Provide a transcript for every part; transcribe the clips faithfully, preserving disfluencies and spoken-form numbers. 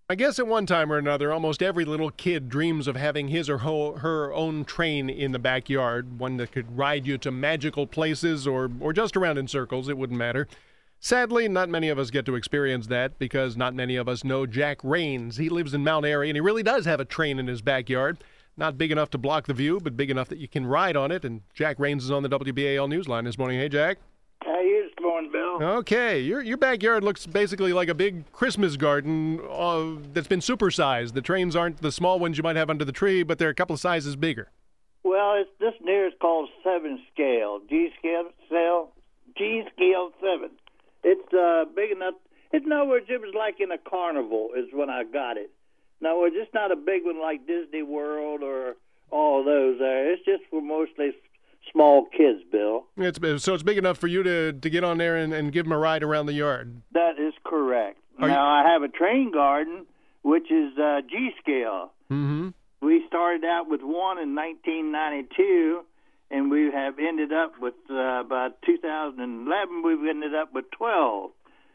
I guess at one time or another, almost every little kid dreams of having his or ho- her own train in the backyard, one that could ride you to magical places or, or just around in circles, it wouldn't matter. Sadly, not many of us get to experience that because not many of us know Jack Rains. He lives in Mount Airy, and he really does have a train in his backyard. Not big enough to block the view, but big enough that you can ride on it, and Jack Rains is on the W B A L Newsline this morning. Hey, Jack. How you this morning, Bill? Okay, your your backyard looks basically like a big Christmas garden uh, that's been supersized. The trains aren't the small ones you might have under the tree, but they're a couple of sizes bigger. Well, it's, this near is called seven scale, G scale, scale G scale seven. It's uh, big enough. It's, in other words, it was like in a carnival is when I got it. In other words, it's not a big one like Disney World or all those there. It's just for mostly small kids, Bill. It's so it's big enough for you to, to get on there and, and give them a ride around the yard. That is correct. Are now, you... I have a train garden, which is uh, G-scale. Mm-hmm. We started out with one in nineteen ninety-two, and we have ended up with, uh, by two thousand eleven, we've ended up with twelve.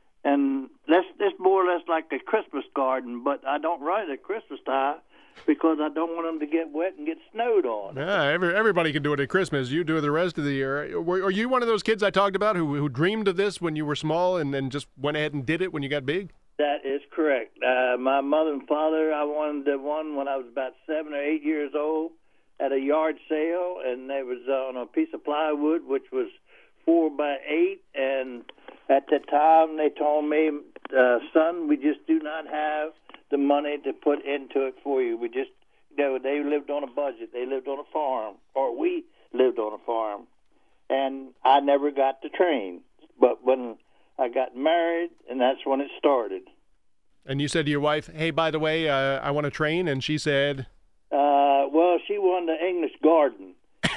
And that's, that's more or less like a Christmas garden, but I don't run it at Christmas time, because I don't want them to get wet and get snowed on. Yeah, every, everybody can do it at Christmas. You do it the rest of the year. Were, are you one of those kids I talked about who, who dreamed of this when you were small and then just went ahead and did it when you got big? That is correct. Uh, my mother and father, I wanted the one when I was about seven or eight years old at a yard sale, and they was on a piece of plywood, which was four by eight, and at the time they told me, uh, son, we just do not have the money to put into it for you. We just, you know, they lived on a budget. They lived on a farm, or we lived on a farm. And I never got the train. But when I got married, and that's when it started. And you said to your wife, hey, by the way, uh, I want a train, and she said? Uh, well, she wanted the English garden.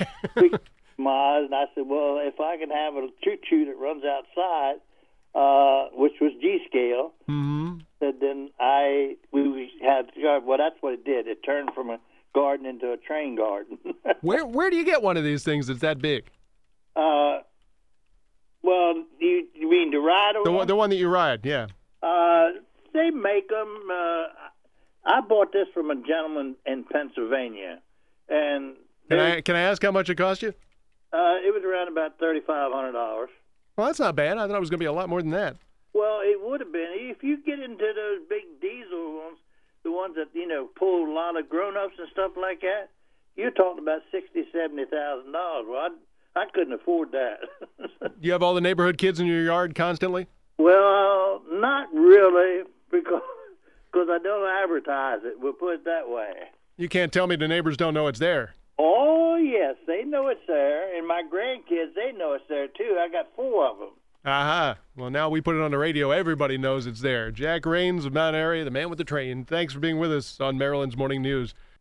My, and I said, well, if I can have a choo-choo that runs outside, uh, which was G-scale, mm-hmm. said then I we, we had well that's what it did. It turned from a garden into a train garden. where where do you get one of these things that's that big? Uh, well, you you mean to ride? The one, the one that you ride, yeah. Uh, they make them. Uh, I bought this from a gentleman in Pennsylvania, and can I can I ask how much it cost you? Uh, it was around about thirty-five hundred dollars. Well, that's not bad. I thought it was going to be a lot more than that. Well, it would have been. If you get into those big diesel ones, the ones that, you know, pull a lot of grown-ups and stuff like that, you're talking about sixty thousand dollars, seventy thousand dollars. Well, I, I couldn't afford that. You have all the neighborhood kids in your yard constantly? Well, not really, because cause I don't advertise it. We'll put it that way. You can't tell me the neighbors don't know it's there. Oh, yes, they know it's there. And my grandkids, they know it's there, too. I got four of them. Aha. Uh-huh. Well, now we put it on the radio. Everybody knows it's there. Jack Rains of Mount Airy, the man with the train. Thanks for being with us on Maryland's Morning News.